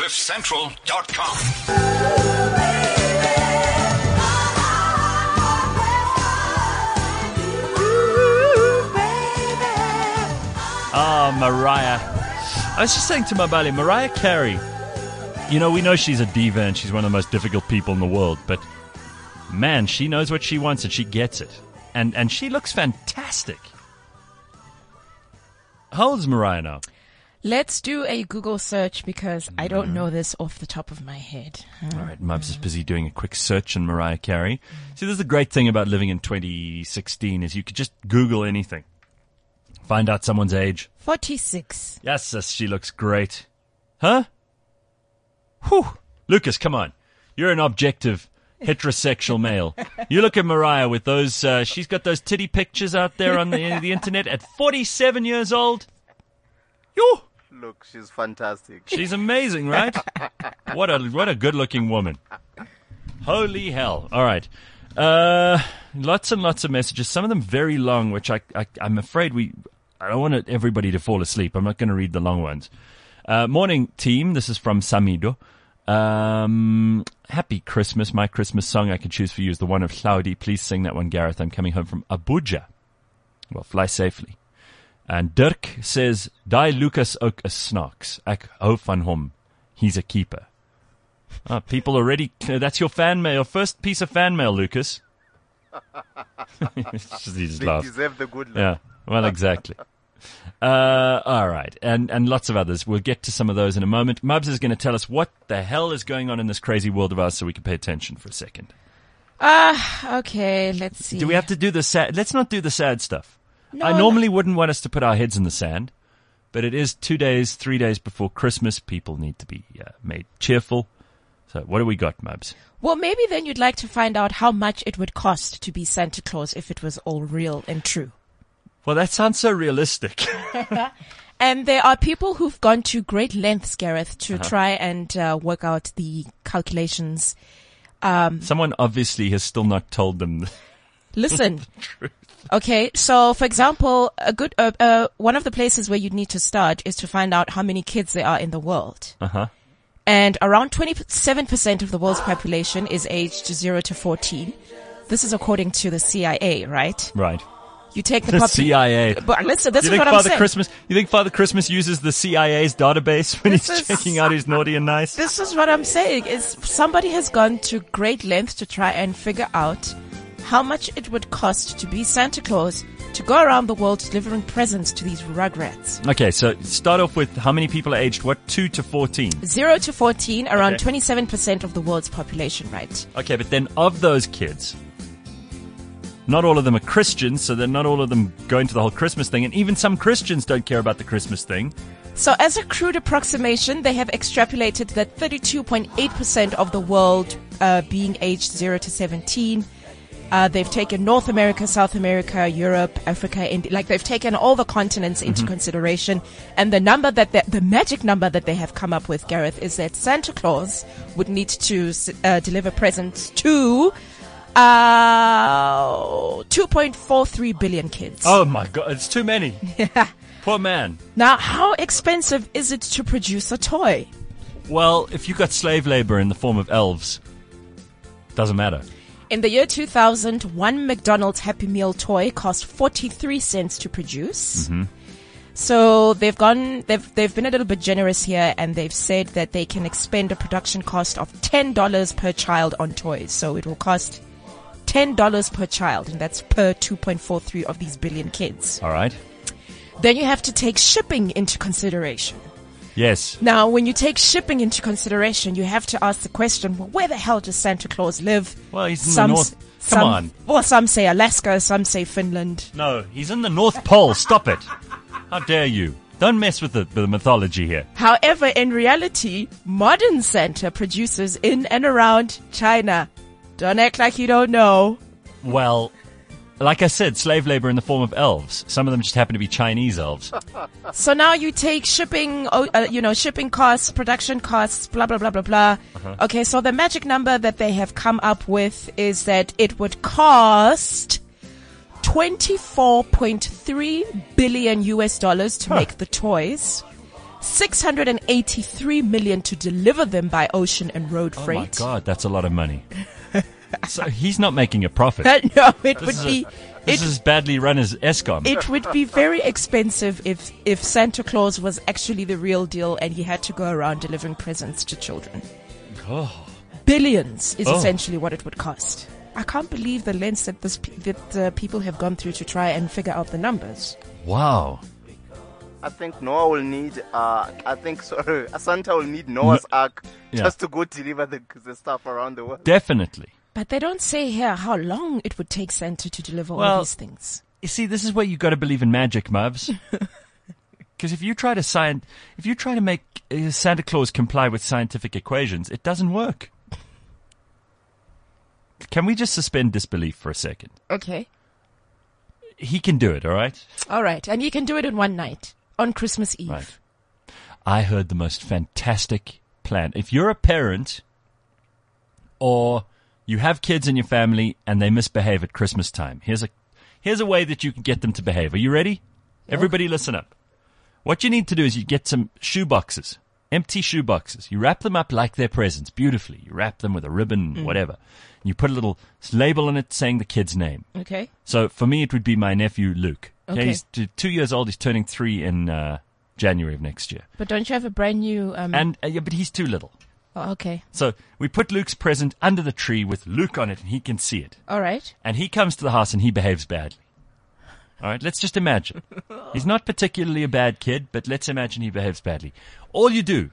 CliffCentral.com. Mariah. I was just saying to Mabali, Mariah Carey, you know, we know she's a diva and she's one of the most difficult people in the world, but man, she knows what she wants and she gets it. And she looks fantastic. How old is Mariah now? Let's do a Google search because I don't know this off the top of my head. All right, Mubs is busy doing a quick search on Mariah Carey. See, this is the great thing about living in 2016 is you could just Google anything. Find out someone's age. 46. Yes, she looks great. Huh? Whew. Lucas, come on. You're an objective heterosexual male. You look at Mariah with those, she's got those titty pictures out there on the internet at 47 years old. Yo! Look, she's fantastic. She's amazing, right? What a good-looking woman. Holy hell. All right. Lots and lots of messages, some of them very long, which I'm afraid I don't want everybody to fall asleep. I'm not going to read the long ones. Morning, team. This is from Samido. Happy Christmas. My Christmas song I can choose for you is the one of Cloudy. Please sing that one, Gareth. I'm coming home from Abuja. Well, fly safely. And Dirk says, Die Lucas ook 'n snacks. Ek hou van hom. He's a keeper. People already, that's your fan mail, your first piece of fan mail, Lucas. They deserve the good luck. Yeah, well, exactly. All right, and lots of others. We'll get to some of those in a moment. Mubs is going to tell us what the hell is going on in this crazy world of ours so we can pay attention for a second. Okay, let's see. Do we have to do the sad? Let's not do the sad stuff. No, I normally wouldn't want us to put our heads in the sand, but it is 2 days, 3 days before Christmas. People need to be made cheerful. So what do we got, Mubs? Well, maybe then you'd like to find out how much it would cost to be Santa Claus if it was all real and true. Well, that sounds so realistic. And there are people who've gone to great lengths, Gareth, to try and work out the calculations. Someone obviously has still not told them. Listen. The truth. Okay, so for example, a good one of the places where you'd need to start is to find out how many kids there are in the world. And around 27% of the world's population is aged 0 to 14. This is according to the CIA, right? Right. You take the CIA. But listen, this is what I'm saying. You think Father Christmas uses the CIA's database when he's checking out who's naughty and nice? This is what I'm saying. Is somebody has gone to great lengths to try and figure out how much it would cost to be Santa Claus to go around the world delivering presents to these rugrats. Okay, so start off with how many people are aged, 2 to 14? 0 to 14, around 27% of the world's population, right? Okay, but then of those kids, not all of them are Christians, so they're not all of them going to the whole Christmas thing, and even some Christians don't care about the Christmas thing. So as a crude approximation, they have extrapolated that 32.8% of the world being aged 0 to 17. They've taken North America, South America, Europe, Africa, they've taken all the continents into consideration. And the number the magic number that they have come up with, Gareth, is that Santa Claus would need to deliver presents to 2.43 billion kids. Oh my God, it's too many. Yeah. Poor man. Now, how expensive is it to produce a toy? Well, if you've got slave labor in the form of elves, doesn't matter. In the year 2000, one McDonald's Happy Meal toy cost 43 cents to produce. So they've been a little bit generous here, and they've said that they can expend a production cost of $10 per child on toys. So it will cost $10 per child, and that's per 2.43 of these billion kids. All right. Then you have to take shipping into consideration. Yes. Now, when you take shipping into consideration, you have to ask the question, well, where the hell does Santa Claus live? Well, he's in the North. Come on. Well, some say Alaska, some say Finland. No, he's in the North Pole. Stop it. How dare you? Don't mess with the mythology here. However, in reality, modern Santa produces in and around China. Don't act like you don't know. Well, like I said, slave labor in the form of elves. Some of them just happen to be Chinese elves. So now you take shipping, shipping costs, production costs, blah, blah, blah, blah, blah. Okay, so the magic number that they have come up with is that it would cost $24.3 billion to make the toys. 683 million to deliver them by ocean and road Oh my freight. God, that's a lot of money. So he's not making a profit. No, it would be. This is as badly run as ESCOM. It would be very expensive if Santa Claus was actually the real deal and he had to go around delivering presents to children. Oh. Billions is Oh. essentially what it would cost. I can't believe the lengths that people have gone through to try and figure out the numbers. Wow. I think Noah will need, Santa will need Noah's Ark Yeah. just to go deliver the stuff around the world. Definitely. But they don't say here how long it would take Santa to deliver all Well- these things. You see, this is where you got to believe in magic, Mavs. Because if you try to make Santa Claus comply with scientific equations, it doesn't work. Can we just suspend disbelief for a second? Okay. He can do it, all right? All right. And you can do it in one night on Christmas Eve. Right. I heard the most fantastic plan. If you're a parent or you have kids in your family and they misbehave at Christmas time, here's a way that you can get them to behave. Are you ready? Yeah. Everybody listen up. What you need to do is you get some shoe boxes, empty shoe boxes. You wrap them up like they're presents beautifully. You wrap them with a ribbon, whatever. And you put a little label on it saying the kid's name. Okay. So for me, it would be my nephew, Luke. Okay. He's 2 years old. He's turning 3 in January of next year. But don't you have a brand new... But he's too little. Oh, okay. So we put Luke's present under the tree with Luke on it and he can see it. All right. And he comes to the house and he behaves badly. All right, let's just imagine. He's not particularly a bad kid, but let's imagine he behaves badly. All you do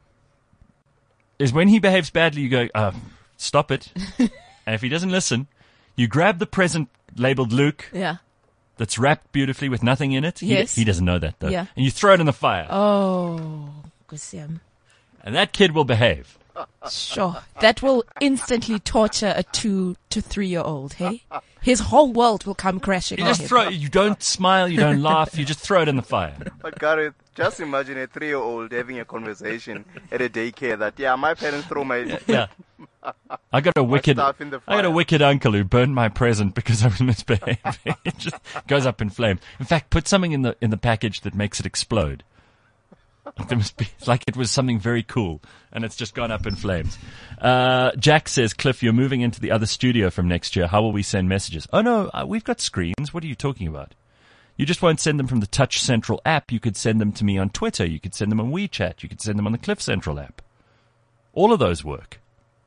is when he behaves badly, you go, stop it. And if he doesn't listen, you grab the present labeled Luke Yeah. that's wrapped beautifully with nothing in it. Yes. He doesn't know that, though. Yeah. And you throw it in the fire. Oh, Gusiam. And that kid will behave. Sure. That will instantly torture a 2 to 3 year old, hey? His whole world will come crashing You on just him. throw it. You don't smile. You don't laugh. You just throw it in the fire. But Gareth, just imagine a 3-year-old having a conversation at a daycare that, my parents throw my Yeah. I got a wicked stuff in the I got a fire. wicked uncle who burned my present because I was misbehaving. It just goes up in flames. In fact, put something in the package that makes it explode. There must be, like it was something very cool, and it's just gone up in flames. Jack says, Cliff, you're moving into the other studio from next year. How will we send messages? Oh, no, we've got screens. What are you talking about? You just won't send them from the Touch Central app. You could send them to me on Twitter. You could send them on WeChat. You could send them on the Cliff Central app. All of those work.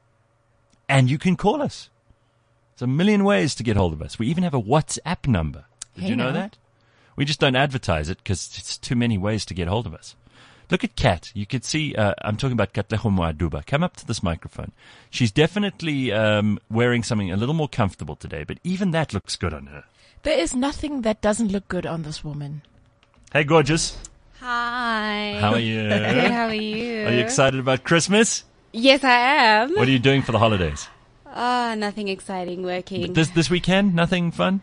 And you can call us. There's a million ways to get hold of us. We even have a WhatsApp number. Did Hey you know now. that? We just don't advertise it because it's too many ways to get hold of us. Look at Kat. You could see, I'm talking about Katlego Moaduba. Come up to this microphone. She's definitely wearing something a little more comfortable today, but even that looks good on her. There is nothing that doesn't look good on this woman. Hey, gorgeous. Hi. How are you? Good, how are you? Are you excited about Christmas? Yes, I am. What are you doing for the holidays? Nothing exciting. Working. This weekend? Nothing fun?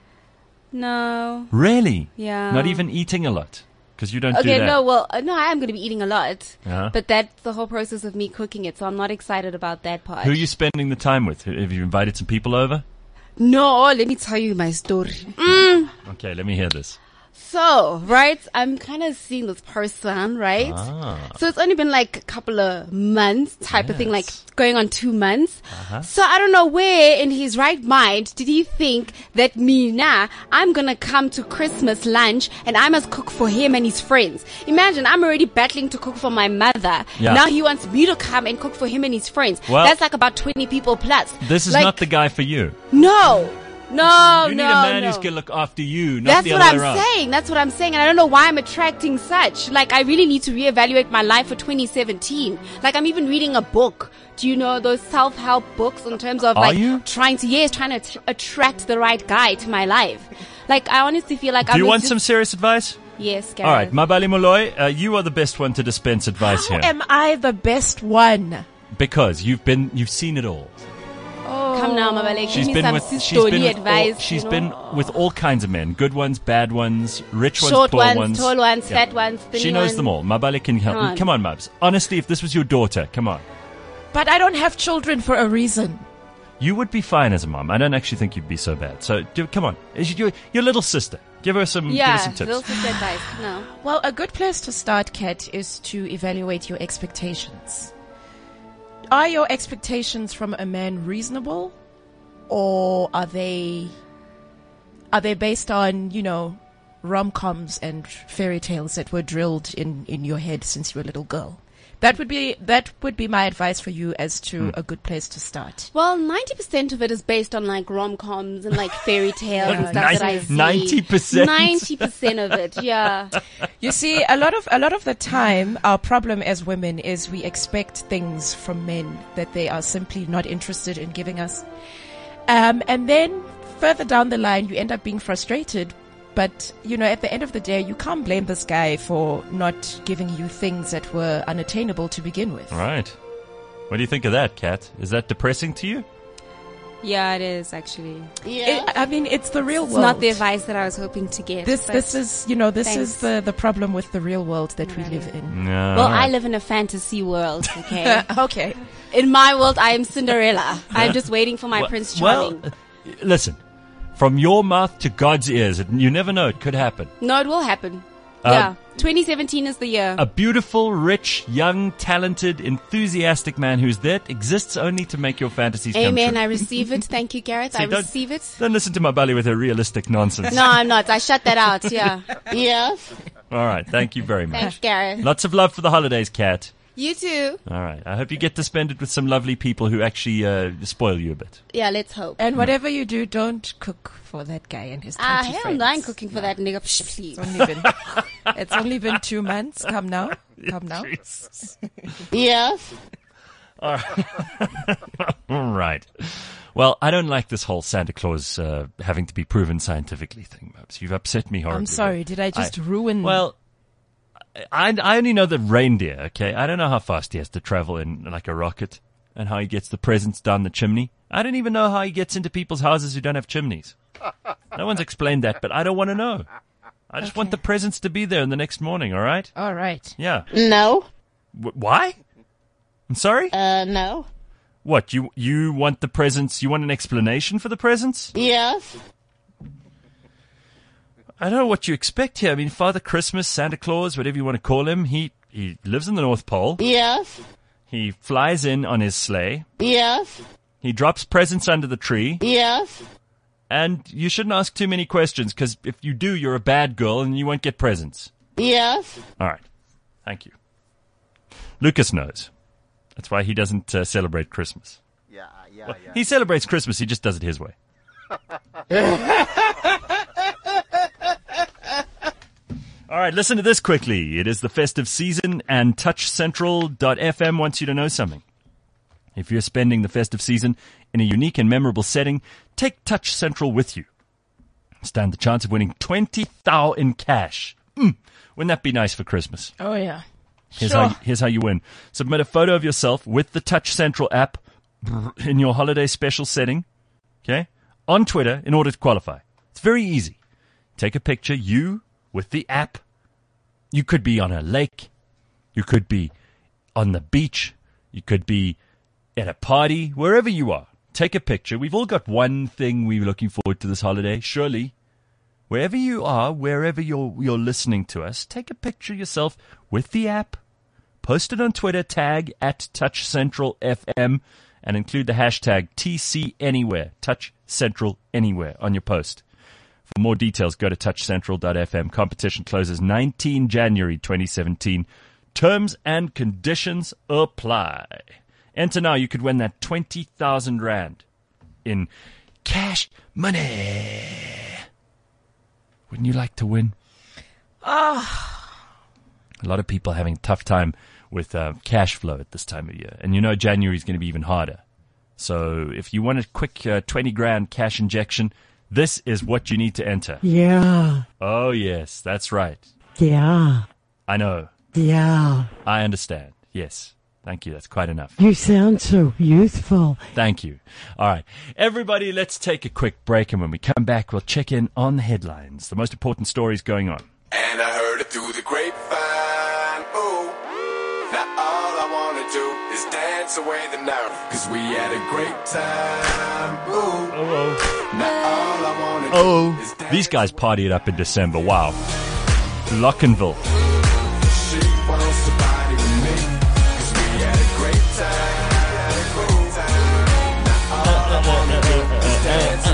No. Really? Yeah. Not even eating a lot? Because you don't do Okay, that. no, well, no, I am going to be eating a lot. Uh-huh. But that's the whole process of me cooking it, so I'm not excited about that part. Who are you spending the time with? Have you invited some people over? No, let me tell you my story. Okay, let me hear this. So, right, I'm kind of seeing this person, right? Ah. So it's only been like a couple of months type of thing, like Yes. going on 2 months. Uh-huh. So I don't know where in his right mind did he think that I'm gonna come to Christmas lunch and I must cook for him and his friends. Imagine, I'm already battling to cook for my mother. Yeah. Now he wants me to come and cook for him and his friends. Well- That's like about 20 people plus. This is Like, not the guy for you. No. No, You need no, a man no. who's going to look after you, not That's the what other I'm way around. saying. That's what I'm saying. And I don't know why I'm attracting such. Like, I really need to reevaluate my life for 2017. Like, I'm even reading a book. Do you know those self-help books in terms of Are like you? trying to attract the right guy to my life? Like, I honestly feel like Do you want some serious advice? Yes, Gareth. All right, Mabali Molloy, you are the best one to dispense advice How here. am I the best one? Because you've seen it all. Come now, Mabale. She's Give me been some with story advice. she's you know? been with all kinds of men, good ones, bad ones, rich ones, Short poor ones, ones, tall ones, Yeah. fat ones, thin She knows ones. them all. Mabali can help. Come on. Come on, Mabs. Honestly, if this was your daughter, come on. But I don't have children for a reason. You would be fine as a mom. I don't actually think you'd be so bad. So come on, your little sister. Give her some tips. little sister advice. No. Well, a good place to start, Kat, is to evaluate your expectations. Are your expectations from a man reasonable, or are they based on, rom-coms and fairy tales that were drilled in your head since you were a little girl? That would be my advice for you as to a good place to start. Well, 90% of it is based on like rom-coms and like fairy tales and stuff that I see. 90%? 90% of it, yeah. You see, a lot of the time, our problem as women is we expect things from men that they are simply not interested in giving us. And then further down the line, you end up being frustrated. But, at the end of the day, you can't blame this guy for not giving you things that were unattainable to begin with. Right. What do you think of that, Kat? Is that depressing to you? Yeah, it is actually. It's the real world. It's not the advice that I was hoping to get. This is the problem with the real world that we live in. No. Well, I live in a fantasy world, okay? Okay. In my world, I am Cinderella. I'm just waiting for my Prince Charming. Well, listen. From your mouth to God's ears, you never know, it could happen. No, it will happen. Yeah. 2017 is the year. A beautiful, rich, young, talented, enthusiastic man whose that exists only to make your fantasies come Amen. true. I receive it. Thank you, Gareth. I receive it. Don't listen to my belly with her realistic nonsense. No, I'm not. I shut that out. Yeah. Yes. All right. Thank you very much. Thanks, Gareth. Lots of love for the holidays, Kat. You too. All right. I hope you get to spend it with some lovely people who actually spoil you a bit. Yeah, let's hope. And whatever you do, don't cook for that guy and his 20 hell friends. no, I'm cooking for that nigga. Psh, please. It's only been 2 months. Come now. Jesus. Yes. All right. Well, I don't like this whole Santa Claus having to be proven scientifically thing, Mubs. You've upset me horribly. I'm sorry. Did I just ruin... Well, I only know the reindeer, okay? I don't know how fast he has to travel in like a rocket and how he gets the presents down the chimney. I don't even know how he gets into people's houses who don't have chimneys. No one's explained that, but I don't want to know. I just want the presents to be there in the next morning, all right? All right. Yeah. No. Why? I'm sorry? No. What, you want the presents, you want an explanation for the presents? Yes. I don't know what you expect here. I mean, Father Christmas, Santa Claus, whatever you want to call him, he lives in the North Pole. Yes. He flies in on his sleigh. Yes. He drops presents under the tree. Yes. And you shouldn't ask too many questions, because if you do, you're a bad girl and you won't get presents. Yes. All right. Thank you. Lucas knows. That's why he doesn't celebrate Christmas. Yeah. He celebrates Christmas, he just does it his way. All right, listen to this quickly. It is the festive season, and TouchCentral.fm wants you to know something. If you're spending the festive season in a unique and memorable setting, take Touch Central with you. Stand the chance of winning 20,000 in cash. Wouldn't that be nice for Christmas? Oh, yeah. Here's how you win. Submit a photo of yourself with the Touch Central app in your holiday special setting, okay, on Twitter in order to qualify. It's very easy. Take a picture, you with the app. You could be on a lake. You could be on the beach. You could be at a party, wherever you are. Take a picture. We've all got one thing we're looking forward to this holiday, surely. Wherever you are, wherever you're listening to us, take a picture yourself with the app. Post it on Twitter, tag at TouchCentralFM, and include the hashtag TCAnywhere, Touch Central Anywhere on your post. For more details, go to TouchCentral.fm. Competition closes 19 January 2017. Terms and conditions apply. Enter now. You could win that 20,000 Rand in cash money. Wouldn't you like to win? A lot of people are having a tough time with cash flow at this time of year. And you know January is going to be even harder. So if you want a quick 20 grand cash injection, this is what you need to enter. Yeah. Oh, yes, that's right. Yeah. I know. Yeah. I understand. Yes. Thank you. That's quite enough. You sound so youthful. Thank you. All right. Everybody, let's take a quick break. And when we come back, we'll check in on the headlines, the most important stories going on. And I heard it through the grapevine. Oh, now all I want to do is dance. dance away the nerve. Cause we had a great time. Ooh. Now all I wanna do is dance. These guys party it up in December. Wow. Lockenville. She wants to party with me. Cause we had a great time. Now all I wanna do is dance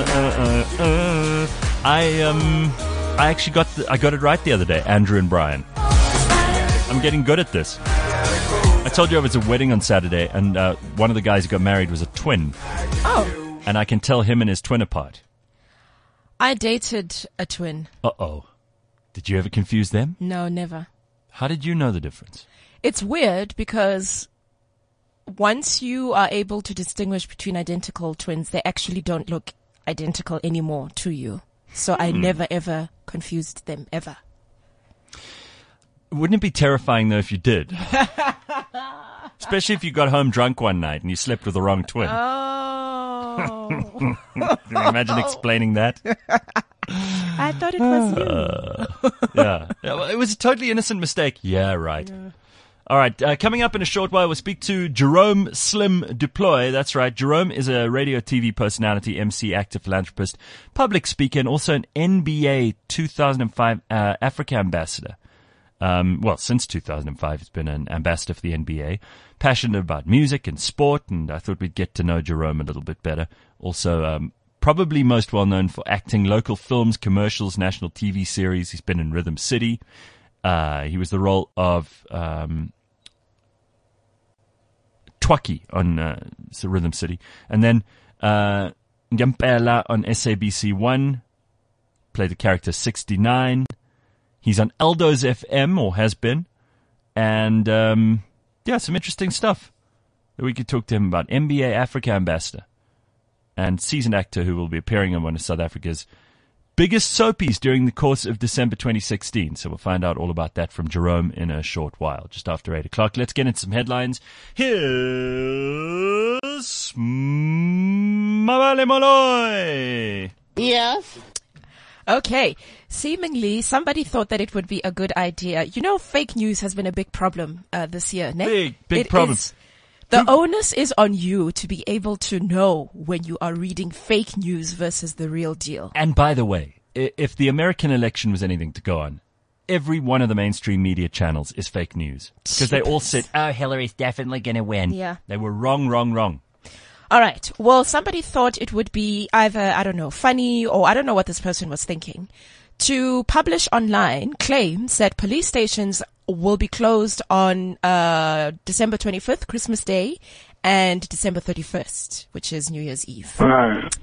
I actually got it right the other day, Andrew and Brian. I'm getting good at this. I told you I was at a wedding on Saturday, and one of the guys who got married was a twin. Oh. And I can tell him and his twin apart. I dated a twin. Uh-oh. Did you ever confuse them? No, never. How did you know the difference? It's weird because once you are able to distinguish between identical twins, they actually don't look identical anymore to you. So I never, ever confused them, ever. Wouldn't it be terrifying, though, if you did? Especially if you got home drunk one night and you slept with the wrong twin. Oh. Can you imagine explaining that? I thought it was you. Yeah. Well, it was a totally innocent mistake. Yeah, right. Yeah. All right. Coming up in a short while, we'll speak to Jerome Slim Duploy. That's right. Jerome is a radio TV personality, MC, actor, philanthropist, public speaker, and also an NBA 2005 Africa ambassador. Since 2005, he's been an ambassador for the NBA. Passionate about music and sport, and I thought we'd get to know Jerome a little bit better. Also, probably most well known for acting local films, commercials, national TV series. He's been in Rhythm City. He was the role of Twaki on Rhythm City. And then Ngampela on SABC 1. Played the character 69. He's on Eldo's FM, or has been. And, some interesting stuff that we could talk to him about. NBA Africa ambassador and seasoned actor who will be appearing on one of South Africa's biggest soapies during the course of December 2016. So we'll find out all about that from Jerome in a short while, just after 8 o'clock. Let's get into some headlines. Here's Mabale Molloy. Yes. Okay. Seemingly, somebody thought that it would be a good idea. You know, fake news has been a big problem this year, ne? Big problem. The onus is on you to be able to know when you are reading fake news versus the real deal. And by the way, if the American election was anything to go on, every one of the mainstream media channels is fake news. Because they all said, Hillary's definitely going to win. Yeah. They were wrong. All right. Well, somebody thought it would be either, I don't know, funny, or I don't know what this person was thinking, to publish online claims that police stations will be closed on December 25th, Christmas Day, and December 31st, which is New Year's Eve. Right.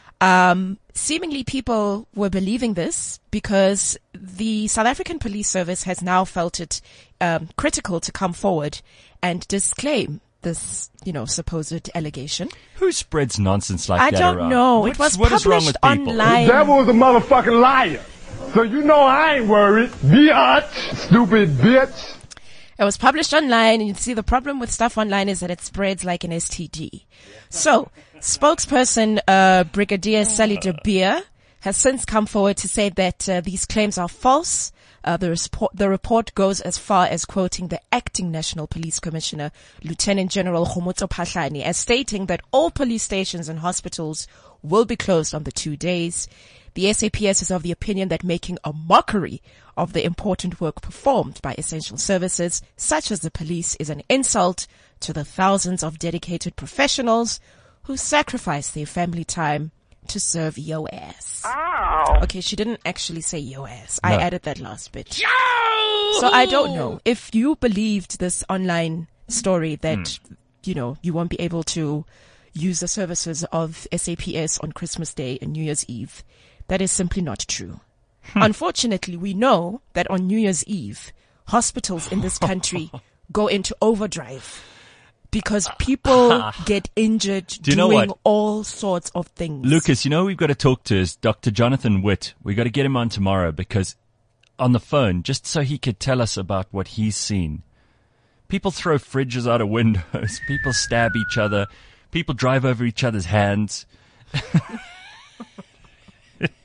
Seemingly people were believing this because the South African Police Service has now felt it critical to come forward and disclaim this, supposed allegation. Who spreads nonsense like I that don't around? know. It was what is wrong published with people? online. The devil is a motherfucking liar. So you know I ain't worried. Biatch, stupid bitch. It was published online, and you see the problem with stuff online is that it spreads like an STD. So, spokesperson Brigadier Sally de Beer has since come forward to say that these claims are false. The report goes as far as quoting the acting National Police Commissioner, Lieutenant General Khomotso Phahlane, as stating that all police stations and hospitals will be closed on the 2 days. The SAPS is of the opinion that making a mockery of the important work performed by essential services, such as the police, is an insult to the thousands of dedicated professionals who sacrifice their family time to serve your ass. Ow. Okay, she didn't actually say your ass. No. I added that last bit. So I don't know if you believed this online story that, you won't be able to use the services of SAPS on Christmas Day and New Year's Eve. That is simply not true. Unfortunately, we know that on New Year's Eve, hospitals in this country go into overdrive because people get injured doing all sorts of things. Lucas, who we've got to talk to is Dr. Jonathan Witt. We've got to get him on tomorrow because on the phone, just so he could tell us about what he's seen. People throw fridges out of windows. People stab each other. People drive over each other's hands.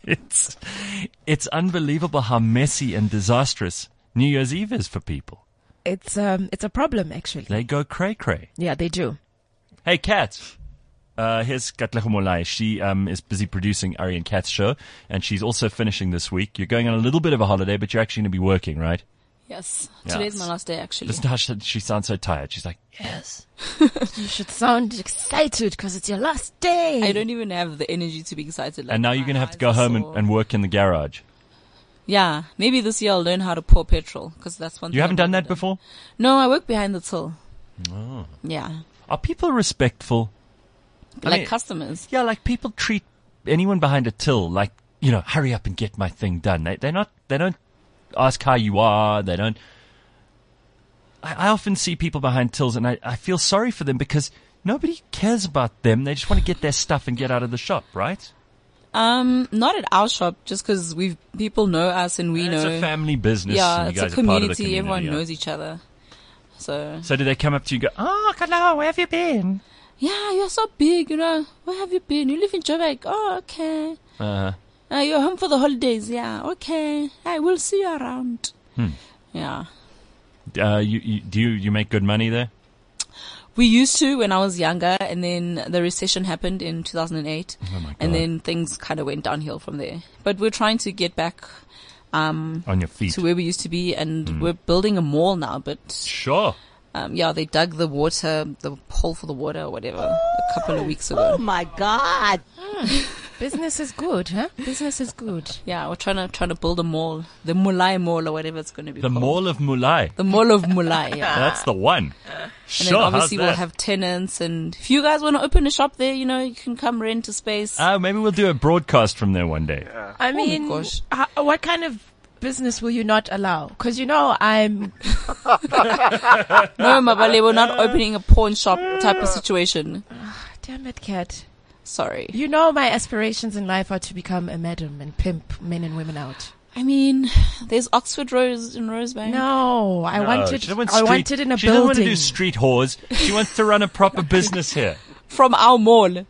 It's unbelievable how messy and disastrous New Year's Eve is for people. it's a problem actually. They go cray-cray. Yeah, they do. Hey, Kat. Here's Katlego Molai. She is busy producing Ari and Kat's show, and she's also finishing this week. You're going on a little bit of a holiday, but you're actually going to be working, right? Yes. Yeah. Today's my last day, actually. Listen to how she sounds so tired. She's like, yes. You should sound excited because it's your last day. I don't even have the energy to be excited. Like, And now you're going to have to go home and work in the garage. Yeah. Maybe this year I'll learn how to pour petrol, because that's one thing. You haven't I've done never that before? No, I work behind the till. Oh. Yeah. Are people respectful? I Like mean, customers. Yeah, like people treat anyone behind a till like, hurry up and get my thing done. They don't ask how you are. They don't. I often see people behind tills and I feel sorry for them because nobody cares about them. They just want to get their stuff and get out of the shop, right? Not at our shop, just because people know us and we It's know. a family business. Yeah, and you it's guys a are part of the community. Everyone yeah. knows each other. So So do they come up to you and go, oh, Kala, where have you been? yeah, you're so big, Where have you been? You live in Joburg. Oh, okay. Uh-huh. You're home for the holidays. Yeah, okay. I will see you around. Yeah. You make good money there? We used to when I was younger, and then the recession happened in 2008. Oh my God. And then things kind of went downhill from there. But we're trying to get back On your feet. to where we used to be, and we're building a mall now. But Sure. they dug the hole for the water or whatever a couple of weeks ago. Oh my God. Business is good, huh? Business is good. Yeah, we're trying to build a mall, the Mulai Mall or whatever it's going to be The called. Mall of Mulai. The Mall of Mulai. Yeah. That's the one. And Sure, then obviously how's we'll that? have tenants, and if you guys want to open a shop there, you can come rent a space. Maybe we'll do a broadcast from there one day. I mean, gosh. what kind of business will you not allow? Because I'm No, Mabale, we're not opening a pawn shop type of situation. damn it, Kat. Sorry. My aspirations in life are to become a madam and pimp men and women out. I mean, there's Oxford Rose in Rosebank. No, I wanted She doesn't want I street- wanted in a She building. doesn't want to do street whores. She wants to run a proper business here. From our mall.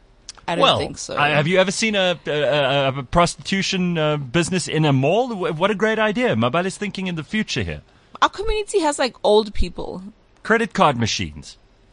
I don't think so. Have you ever seen a prostitution business in a mall? What a great idea. Mabale's thinking in the future here. Our community has like old people. Credit card machines.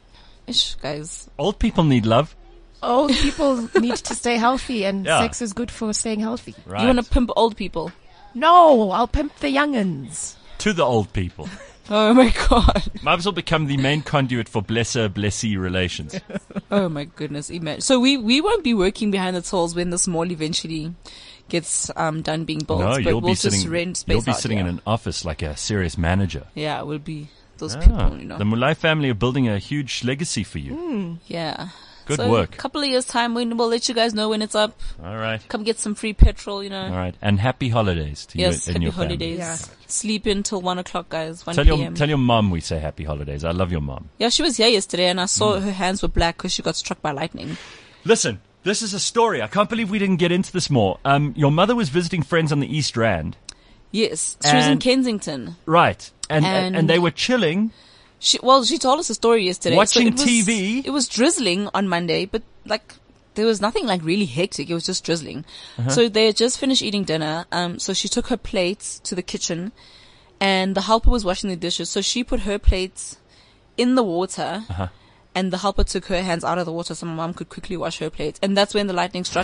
Ish, guys. Old people need love. Old people need to stay healthy, and Yeah. sex is good for staying healthy. Right. You want to pimp old people? No, I'll pimp the young'uns. To the old people. Oh my god. Might as well become the main conduit for blessee relations. Oh my goodness. Imagine. So we won't be working behind the tills when this mall eventually gets done being built. No, but you'll we'll be just sitting. rent space You'll be out sitting in here. an office like a serious manager. Yeah, we'll be those Ah, people, The Mulai family are building a huge legacy for you. Yeah. Good so work. A couple of years time, we'll let you guys know when it's up. All right. Come get some free petrol, All right. And happy holidays to Yes, you and happy your family. holidays. Yeah. Sleep in till 1 o'clock, guys. 1 Tell p.m. your mom we say happy holidays. I love your mom. Yeah, she was here yesterday, and I saw her hands were black because she got struck by lightning. Listen, this is a story. I can't believe we didn't get into this more. Your mother was visiting friends on the East Rand. Yes, she was in And- Kensington. Right. And they were chilling. She told us a story yesterday. Watching it was, TV? It was drizzling on Monday, but there was nothing really hectic. It was just drizzling. So they had just finished eating dinner. So she took her plates to the kitchen, and the helper was washing the dishes. So she put her plates in the water, and the helper took her hands out of the water so my mom could quickly wash her plates. And that's when the lightning struck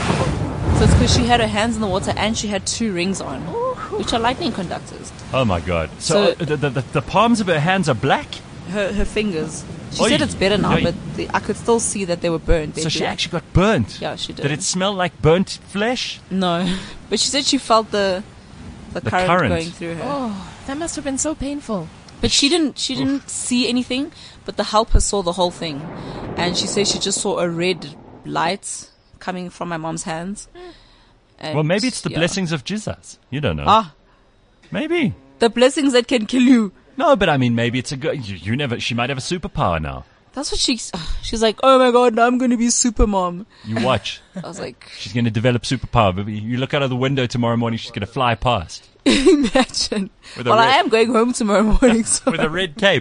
her. So it's because she had her hands in the water and she had 2 rings on, which are lightning conductors. Oh my God. So, So- the palms of her hands are black? Her fingers. She Oy. said it's better now, Oy. but I could still see that they were burnt. They're So she black. actually got burnt. Yeah, she did. Did it smell like burnt flesh? No, but she said she felt the current going through her. Oh, that must have been so painful. But she didn't see anything. But the helper saw the whole thing, and she said she just saw a red light coming from my mom's hands. And, Well, maybe it's the yeah. blessings of Jesus. You don't know. Ah, Maybe. the blessings that can kill you. No, but I mean, maybe it's a good. You never. She might have a superpower now. That's what she's like. Oh my god, now I'm going to be super mom. You watch. I was like, She's going to develop superpower. But you look out of the window tomorrow morning, she's going to fly past imagine. With a Well, red- I am going home tomorrow morning. So with a red cape.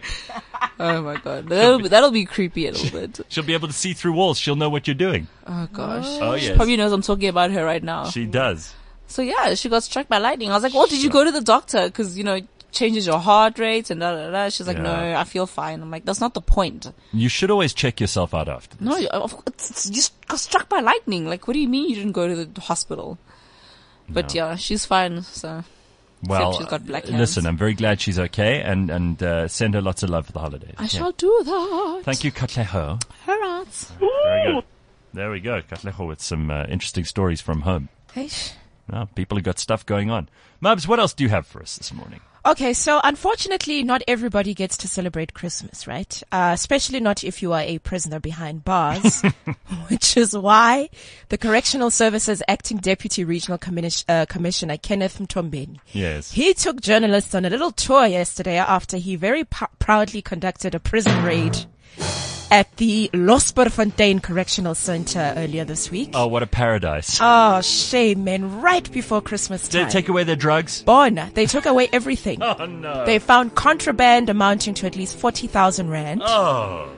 oh my god, that'll be creepy a little bit. She'll be able to see through walls. She'll know what you're doing. Oh gosh. Oh, She yes. probably knows I'm talking about her right now. She does. So yeah, she got struck by lightning. I was like, well, did you go to the doctor? Because, changes your heart rate and da da da. She's like, Yeah. no, I feel fine. I'm like, that's not the point. You should always check yourself out after this. No, you just got struck by lightning. Like, what do you mean you didn't go to the hospital? But yeah, she's fine. So, Well, except she's got black hands. listen, I'm very glad she's okay, and send her lots of love for the holidays. I shall do that. Thank you, Katleho. Alright. Very good. There we go, Katleho, with some interesting stories from home. Hey. Oh, people who got stuff going on. Mubs, what else do you have for us this morning? Okay, so unfortunately, not everybody gets to celebrate Christmas, right? Especially not if you are a prisoner behind bars, which is why the Correctional Services Acting Deputy Regional Commissioner Kenneth Mtombeni, Yes. he took journalists on a little tour yesterday after he very proudly conducted a prison raid at the Losperfontein Correctional Center earlier this week. Oh, what a paradise. Oh, shame, man. Right before Christmas Did time. they take away their drugs? Bona. They took away everything. Oh, no. They found contraband amounting to at least 40,000 rand. Oh.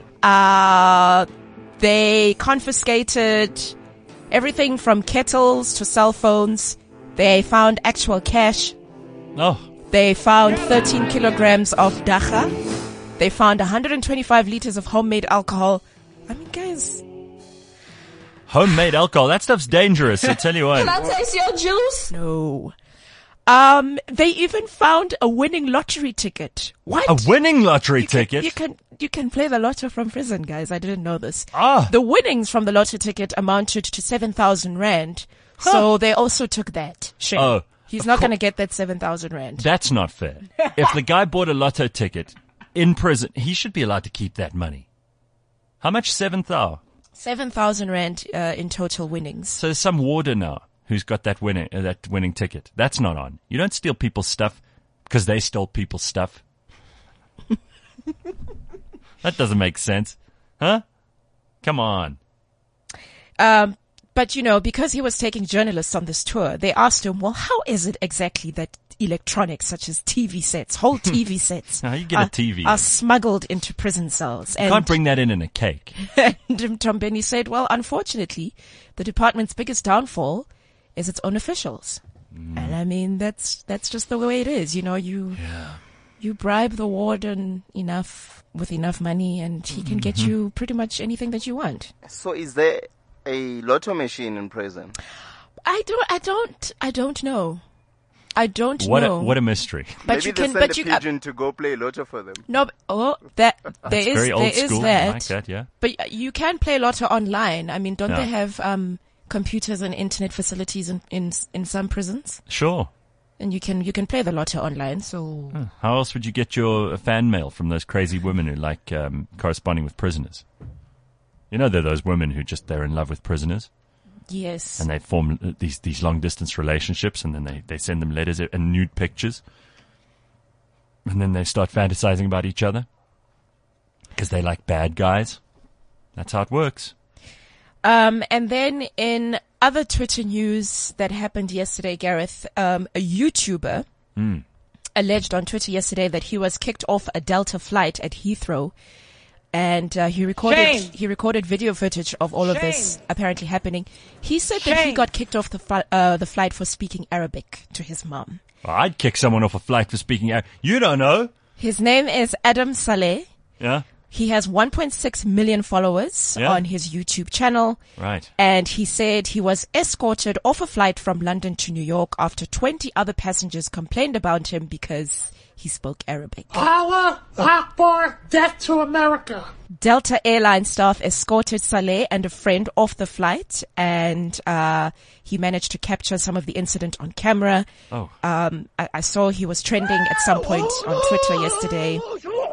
They confiscated everything from kettles to cell phones. They found actual cash. Oh. They found 13 kilograms of dacha. They found 125 liters of homemade alcohol. I mean, guys. Homemade alcohol. That stuff's dangerous, I tell you what. Can I taste your juice? No. They even found a winning lottery ticket. What? A winning lottery ticket? You can play the lotto from prison, guys. I didn't know this. Ah. The winnings from the lotto ticket amounted to 7,000 rand. So they also took that. Shame. Oh, He's of not cour- going to get that 7,000 rand. That's not fair. If the guy bought a lotto ticket in prison, he should be allowed to keep that money. How much? 7,000? 7,000 rand in total winnings. So there's some warder now who's got that winning ticket. That's not on. You don't steal people's stuff because they stole people's stuff. That doesn't make sense. Huh? Come on. But, because he was taking journalists on this tour, they asked him, well, how is it exactly that electronics such as TV sets, whole TV sets, How you get a TV? are smuggled into prison cells? You can't bring that in a cake. And Mtombeni said, well, unfortunately, the department's biggest downfall is its own officials. And I mean, that's just the way it is. You bribe the warden with enough money and he can get you pretty much anything that you want. So is there a lotto machine in prison? I don't know. I don't What know. a mystery. But Maybe you they can, send but a you pigeon to go play lotto for them. no. There That's is very old there is school. I that. like that, yeah. But you can play lotto online. I mean, don't Yeah. they have computers and internet facilities in some prisons? Sure. And you can play the lotto online. So How else would you get your fan mail from those crazy women who like corresponding with prisoners? They're those women who they're in love with prisoners. yes, And they form these long distance relationships, and then they send them letters and nude pictures, and then they start fantasizing about each other because they like bad guys. That's how it works. and then in other Twitter news that happened yesterday, Gareth, a YouTuber alleged on Twitter yesterday that he was kicked off a Delta flight at Heathrow. And he recorded video footage of all of this apparently happening. He said that he got kicked off the flight for speaking Arabic to his mom. Well, I'd kick someone off a flight for speaking Arabic. You don't know. His name is Adam Saleh. Yeah? He has 1.6 million followers Yeah. on his YouTube channel. Right. And he said he was escorted off a flight from London to New York after 20 other passengers complained about him because he spoke Arabic. Allah Akbar, death to America. Delta Airlines staff escorted Saleh and a friend off the flight, and he managed to capture some of the incident on camera. Oh. I saw he was trending at some point on Twitter yesterday.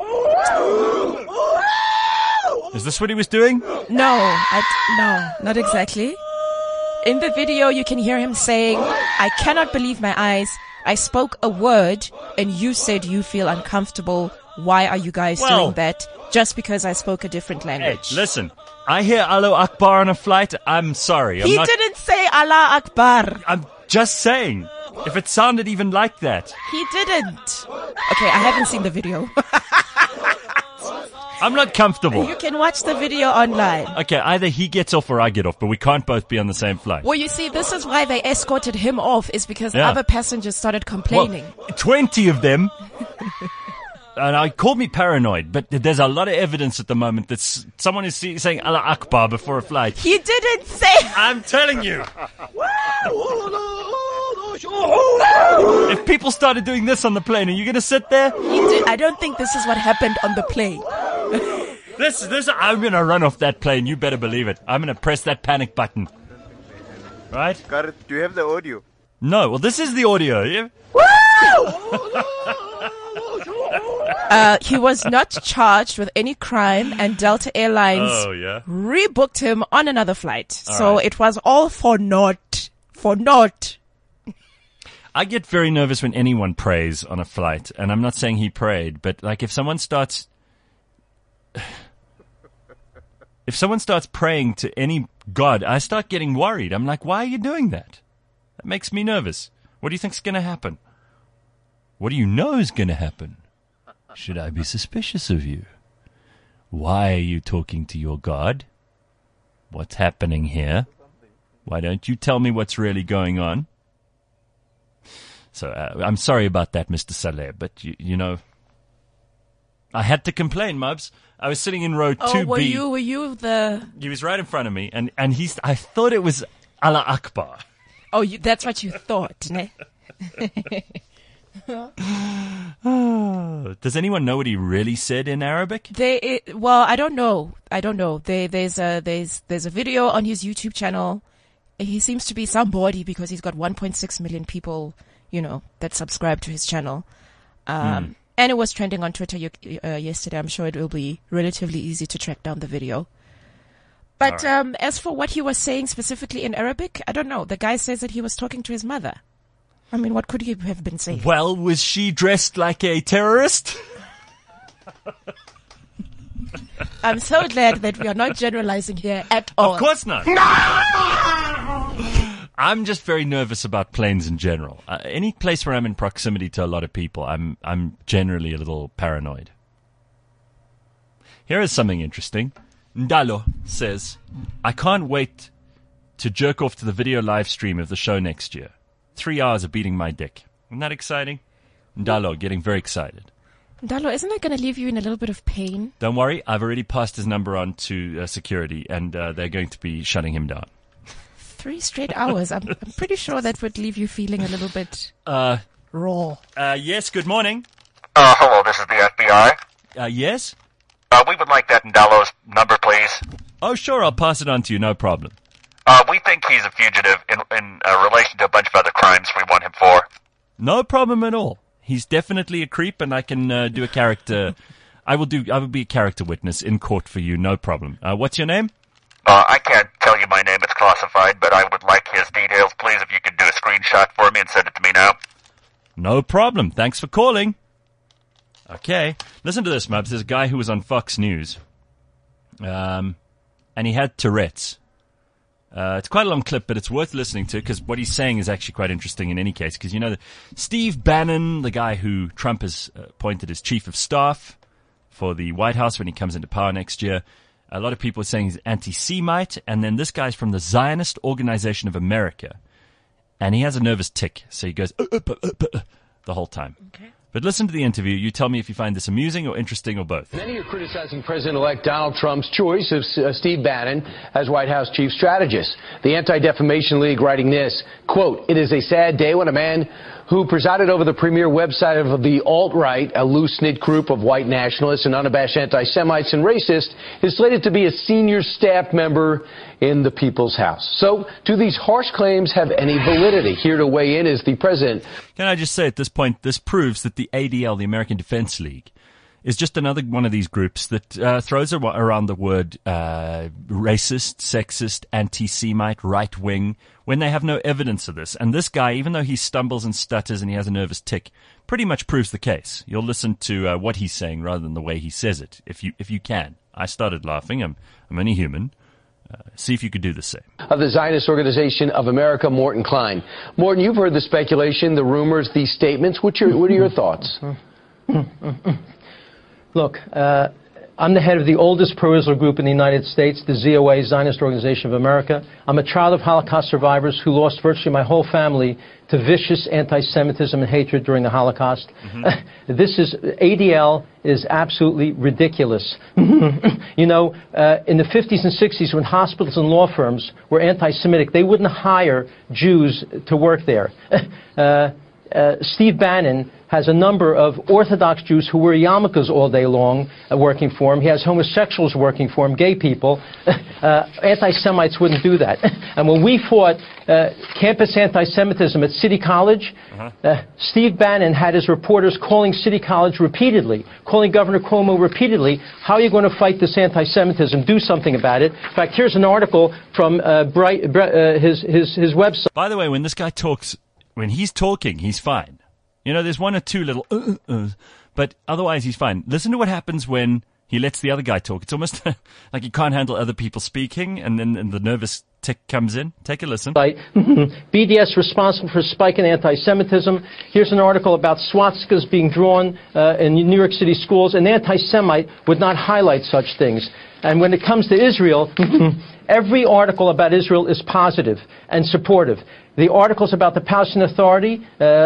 Is this what he was doing? No, not exactly. In the video, you can hear him saying, "I cannot believe my eyes. I spoke a word and you said you feel uncomfortable. Why are you guys doing that? Just because I spoke a different Hey, language." listen. I hear Allahu Akbar on a flight. I'm sorry. He didn't say Allah Akbar. I'm just saying. If it sounded even like that. He didn't. Okay, I haven't seen the video. I'm not comfortable. You can watch the video online. Okay, either he gets off or I get off, but we can't both be on the same flight. Well, you see, this is why they escorted him off, is because Yeah. other passengers started complaining. Well, 20 of them. And I called me paranoid, but there's a lot of evidence at the moment that someone is saying Allah Akbar before a flight. He didn't say. I'm telling you. If people started doing this on the plane, are you going to sit there? I don't think this is what happened on the plane. I'm going to run off that plane. You better believe it. I'm going to press that panic button. Right? Gareth, do you have the audio? No. Well, this is the audio. Yeah? He was not charged with any crime, and Delta Airlines rebooked him on another flight. So it was all for naught. For naught. I get very nervous when anyone prays on a flight, and I'm not saying he prayed, but like if someone starts praying to any god, I start getting worried. I'm like, why are you doing that? That makes me nervous. What do you think's going to happen? What do you know is going to happen? Should I be suspicious of you? Why are you talking to your God? What's happening here? Why don't you tell me what's really going on? So I'm sorry about that, Mr. Saleh, but you know, I had to complain, Mubs. I was sitting in row 2B. Were you the... He was right in front of me, and I thought it was Allah Akbar. Oh, that's what you thought, ne? Does anyone know what he really said in Arabic? Well, I don't know. There's a video on his YouTube channel. He seems to be somebody because he's got 1.6 million people, that subscribe to his channel. And it was trending on Twitter yesterday. I'm sure it will be relatively easy to track down the video. But as for what he was saying specifically in Arabic, I don't know. The guy says that he was talking to his mother. I mean, what could he have been saying? Well, was she dressed like a terrorist? I'm so glad that we are not generalizing here at all. Of course not. I'm just very nervous about planes in general. Any place where I'm in proximity to a lot of people, I'm generally a little paranoid. Here is something interesting. Ndalo says, I can't wait to jerk off to the video live stream of the show next year. 3 hours of beating my dick. Isn't that exciting? Ndalo getting very excited. Ndalo, isn't that going to leave you in a little bit of pain? Don't worry, I've already passed his number on to security, and they're going to be shutting him down. 3 straight hours. I'm pretty sure that would leave you feeling a little bit raw. Yes, good morning. Hello, this is the FBI. Yes? We would like that Ndalo's number, please. Oh, sure, I'll pass it on to you, no problem. We think he's a fugitive in relation to a bunch of other crimes we want him for. No problem at all. He's definitely a creep, and I can do a character. I will be a character witness in court for you, no problem. What's your name? I can't tell you my name, it's classified, but I would like his details, please, if you could do a screenshot for me and send it to me now. No problem. Thanks for calling. Okay. Listen to this, Mubs. There's a guy who was on Fox News, and he had Tourette's. It's quite a long clip, but it's worth listening to because what he's saying is actually quite interesting in any case. Because Steve Bannon, the guy who Trump has appointed as chief of staff for the White House when he comes into power next year, a lot of people are saying he's anti-Semite. And then this guy's from the Zionist Organization of America, and he has a nervous tic, so he goes the whole time. Okay. But listen to the interview. You tell me if you find this amusing or interesting or both. Many are criticizing President-elect Donald Trump's choice of Steve Bannon as White House chief strategist. The Anti-Defamation League writing this, quote, "It is a sad day when a man who presided over the premier website of the alt-right, a loose-knit group of white nationalists and unabashed anti-Semites and racists, is slated to be a senior staff member in the People's House." So, do these harsh claims have any validity? Here to weigh in is the president. Can I just say at this point, this proves that the ADL, the American Defense League, is just another one of these groups that throws around the word racist, sexist, anti-Semite, right-wing, when they have no evidence of this. And this guy, even though he stumbles and stutters and he has a nervous tic, pretty much proves the case. You'll listen to what he's saying rather than the way he says it, if you can. I started laughing. I'm only human. See if you could do the same. Of the Zionist Organization of America, Morton Klein. Morton, you've heard the speculation, the rumors, these statements. What are your thoughts? Look, I'm the head of the oldest pro-Israel group in the United States, the ZOA, Zionist Organization of America. I'm a child of Holocaust survivors who lost virtually my whole family to vicious anti-Semitism and hatred during the Holocaust. ADL is absolutely ridiculous. You know, in the 50s and 60s, when hospitals and law firms were anti-Semitic, they wouldn't hire Jews to work there. Steve Bannon has a number of Orthodox Jews who wear yarmulkes all day long working for him. He has homosexuals working for him, gay people. Anti-Semites wouldn't do that. And when we fought campus anti-Semitism at City College, Steve Bannon had his reporters calling City College repeatedly, calling Governor Cuomo repeatedly, how are you going to fight this anti-Semitism? Do something about it. In fact, here's an article from his website. By the way, when this guy talks, when he's talking, he's fine. You know, there's one or two little but otherwise he's fine. Listen to what happens when he lets the other guy talk. It's almost like he can't handle other people speaking, and then the nervous tick comes in. Take a listen. BDS responsible for a spike in anti-Semitism. Here's an article about swastikas being drawn in New York City schools. An anti-Semite would not highlight such things. And when it comes to Israel, every article about Israel is positive and supportive. The articles about the Palestinian Authority,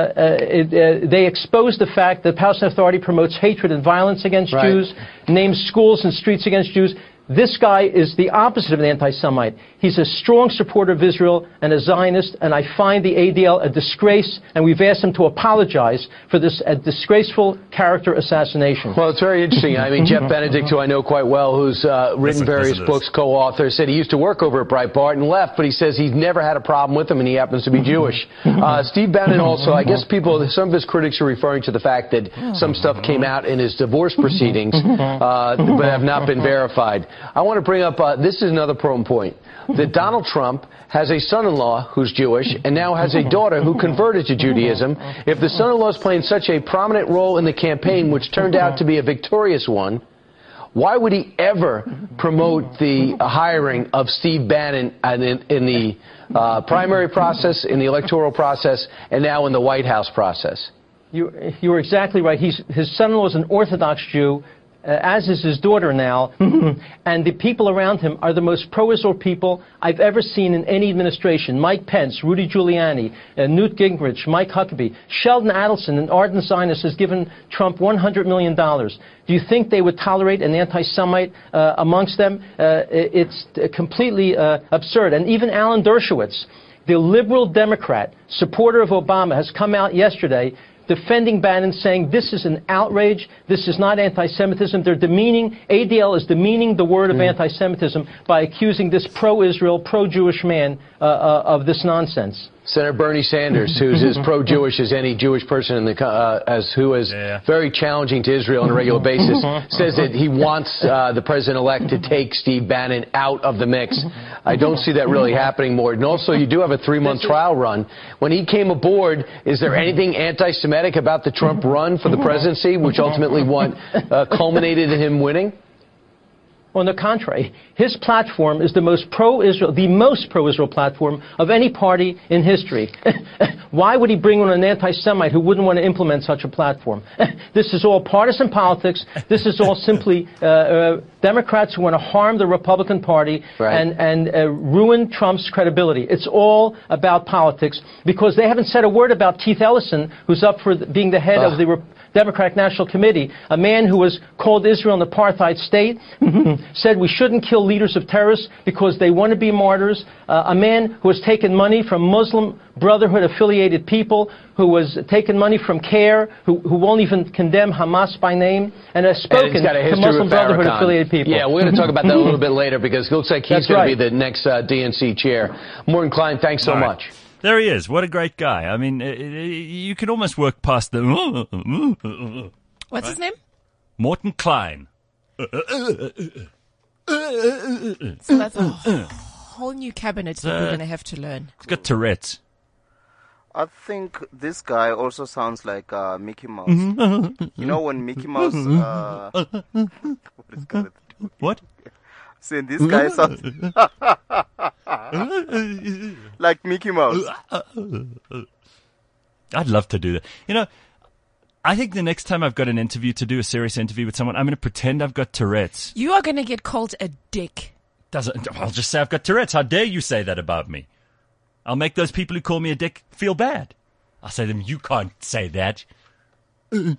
they expose the fact that the Palestinian Authority promotes hatred and violence against Jews, names schools and streets against Jews. This guy is the opposite of an anti-Semite. He's a strong supporter of Israel and a Zionist, and I find the ADL a disgrace, and we've asked him to apologize for this disgraceful character assassination. Well, it's very interesting. I mean, Jeff Benedict, who I know quite well, who's written various books, co-author, said he used to work over at Breitbart and left, but he says he's never had a problem with him, and he happens to be Jewish. Steve Bannon also, I guess some of his critics are referring to the fact that some stuff came out in his divorce proceedings, but have not been verified. I want to bring up, this is another important point, that Donald Trump has a son-in-law who's Jewish and now has a daughter who converted to Judaism. If the son-in-law is playing such a prominent role in the campaign, which turned out to be a victorious one, why would he ever promote the hiring of Steve Bannon in the primary process, in the electoral process, and now in the White House process? You're exactly right. His son-in-law is an Orthodox Jew, as is his daughter now, and the people around him are the most pro-Israel people I've ever seen in any administration. Mike Pence, Rudy Giuliani, Newt Gingrich, Mike Huckabee. Sheldon Adelson, an ardent Zionist, has given Trump $100 million. Do you think they would tolerate an anti-Semite amongst them? It's completely absurd. And even Alan Dershowitz, the liberal Democrat, supporter of Obama, has come out yesterday defending Bannon, saying this is an outrage, this is not anti-Semitism. They're demeaning, ADL is demeaning the word of anti-Semitism by accusing this pro-Israel, pro-Jewish man of this nonsense. Senator Bernie Sanders, who's as pro-Jewish as any Jewish person in the who is very challenging to Israel on a regular basis, says that he wants the president-elect to take Steve Bannon out of the mix. I don't see that really happening more. And also, you do have a 3-month trial run. When he came aboard, is there anything anti-Semitic about the Trump run for the presidency, which ultimately culminated in him winning? On the contrary, his platform is the most pro-Israel platform of any party in history. Why would he bring on an anti-Semite who wouldn't want to implement such a platform? This is all partisan politics. This is all simply Democrats who want to harm the Republican Party and ruin Trump's credibility. It's all about politics, because they haven't said a word about Keith Ellison, who's up for being the head of the Democratic National Committee, a man who was called Israel an apartheid state, said we shouldn't kill leaders of terrorists because they want to be martyrs, a man who has taken money from Muslim Brotherhood-affiliated people, who has taken money from CARE, who won't even condemn Hamas by name, and has spoken to Muslim Brotherhood-affiliated people. Yeah, we're going to talk about that a little bit later, because it looks like he's going to be the next DNC chair. Morton Klein, thanks so much. There he is. What a great guy. I mean, you could almost work past the... What's his name? Morton Klein. So that's a whole new cabinet that we're going to have to learn. He's got Tourette's. I think this guy also sounds like Mickey Mouse. You know when Mickey Mouse... What? See, this guy sounds like Mickey Mouse. I'd love to do that. You know, I think the next time I've got an interview to do, a serious interview with someone, I'm going to pretend I've got Tourette's. You are going to get called a dick. I'll just say I've got Tourette's. How dare you say that about me? I'll make those people who call me a dick feel bad. I'll say to them, you can't say that. And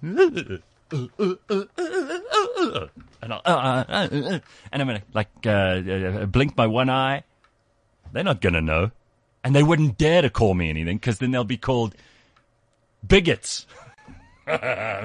I'm going to blink my one eye. They're not going to know. And they wouldn't dare to call me anything because then they'll be called bigots. I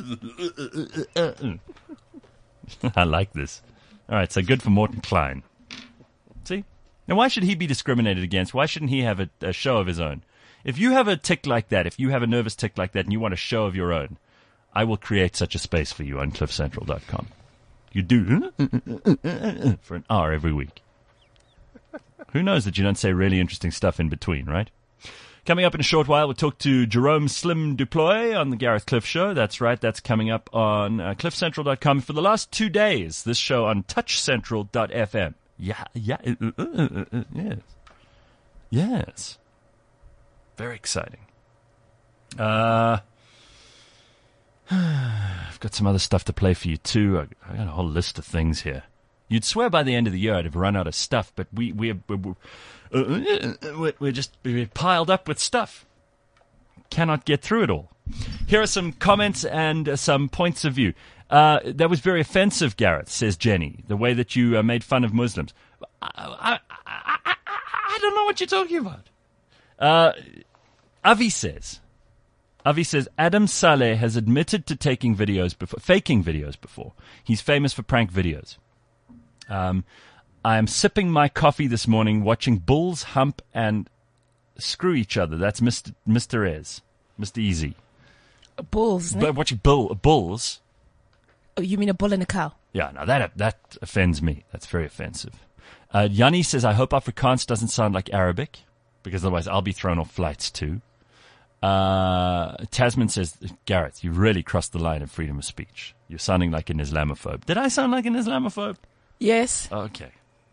like this. All right, so good for Morton Klein. See? Now, why should he be discriminated against? Why shouldn't he have a show of his own? If you have a tick like that, if you have a nervous tick like that and you want a show of your own, I will create such a space for you on cliffcentral.com. You do for an hour every week. Who knows that you don't say really interesting stuff in between, right? Coming up in a short while, we'll talk to Jerome Slim Duploy on the Gareth Cliff Show. That's right, that's coming up on cliffcentral.com. For the last 2 days, this show on touchcentral.fm. Yes. Very exciting. I've got some other stuff to play for you, too. I got a whole list of things here. You'd swear by the end of the year I'd have run out of stuff, but we're piled up with stuff. Cannot get through it all. Here are some comments and some points of view. That was very offensive, Gareth, says Jenny, the way that you made fun of Muslims. I don't know what you're talking about. Avi says, Adam Saleh has admitted to faking videos before. He's famous for prank videos. I am sipping my coffee this morning, watching bulls hump and screw each other. That's Mr. Ez, Mr. Easy. Bulls? But watching bulls. Oh, you mean a bull and a cow? Yeah, no, that offends me. That's very offensive. Yanni says, I hope Afrikaans doesn't sound like Arabic, because otherwise I'll be thrown off flights too. Tasman says, Gareth, you really crossed the line of freedom of speech. You're sounding like an Islamophobe. Did I sound like an Islamophobe? Yes. Okay.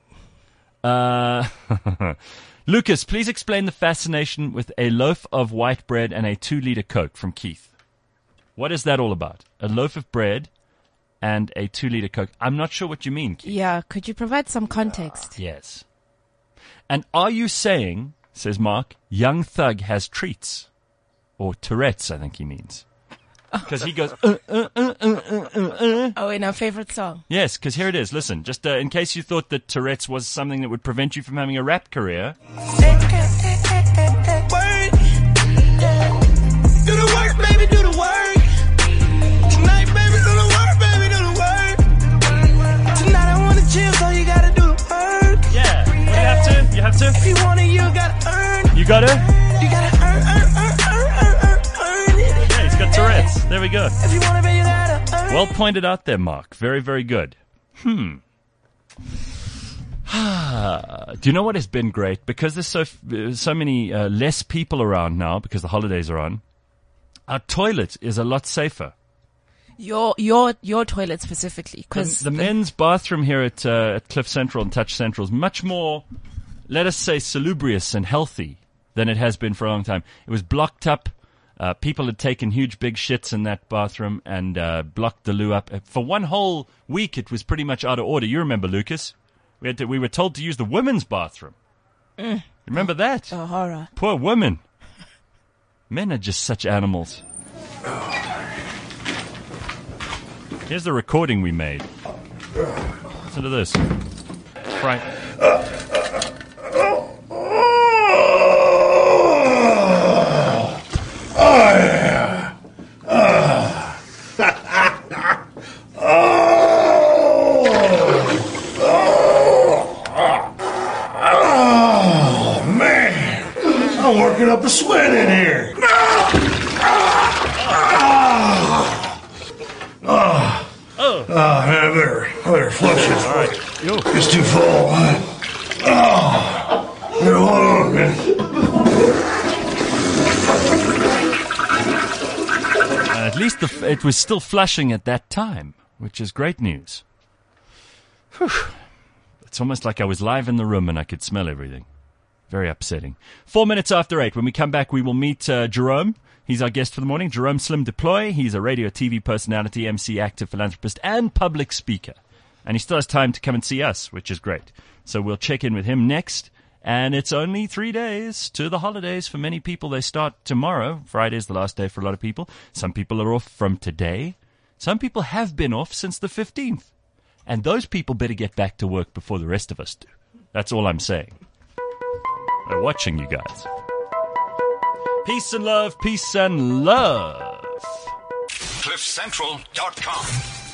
Lucas, please explain the fascination with a loaf of white bread and a 2-liter Coke from Keith. What is that all about? A loaf of bread and a 2-liter Coke. I'm not sure what you mean, Keith. Yeah, could you provide some context? Yes. And are you saying, says Mark, Young Thug has treats? Or Tourette's, I think he means. Because he goes, Oh, in our favorite song. Yes, because here it is. Listen, just in case you thought that Tourette's was something that would prevent you from having a rap career. Do the work, baby, do the work. Tonight, baby, do the work, baby, do the work. Tonight I wanna chill, so you gotta do the work. Yeah, what do you have to? You have to? If you want it, you gotta earn. You gotta? You gotta earn it. Yeah, he's got Tourette's. There we go. If you want it, baby, you gotta earn it. Well pointed out there, Mark. Very, very good. Do you know what has been great? Because there's so many less people around now because the holidays are on. Our toilet is a lot safer. Your toilet specifically, because the men's bathroom here at Cliff Central and Touch Central is much more, let us say, salubrious and healthy than it has been for a long time. It was blocked up. People had taken huge big shits in that bathroom and blocked the loo up. For one whole week, it was pretty much out of order. You remember, Lucas? We were told to use the women's bathroom. Remember that? Oh, horror. Poor women. Men are just such animals. Here's the recording we made. Listen to this. Right. I'm working up a sweat in here. Man, I better flush it. All right. It's too full. Hold on, man. At least it was still flushing at that time, which is great news. Whew. It's almost like I was live in the room and I could smell everything. Very upsetting. 4 minutes after 8. When we come back, we will meet Jerome. He's our guest for the morning. Jerome Slim Deploy. He's a radio, TV personality, MC, actor, philanthropist, and public speaker. And he still has time to come and see us, which is great. So we'll check in with him next. And it's only 3 days to the holidays for many people. They start tomorrow. Friday is the last day for a lot of people. Some people are off from today. Some people have been off since the 15th. And those people better get back to work before the rest of us do. That's all I'm saying. We're watching you guys. Peace and love, peace and love. CliffCentral.com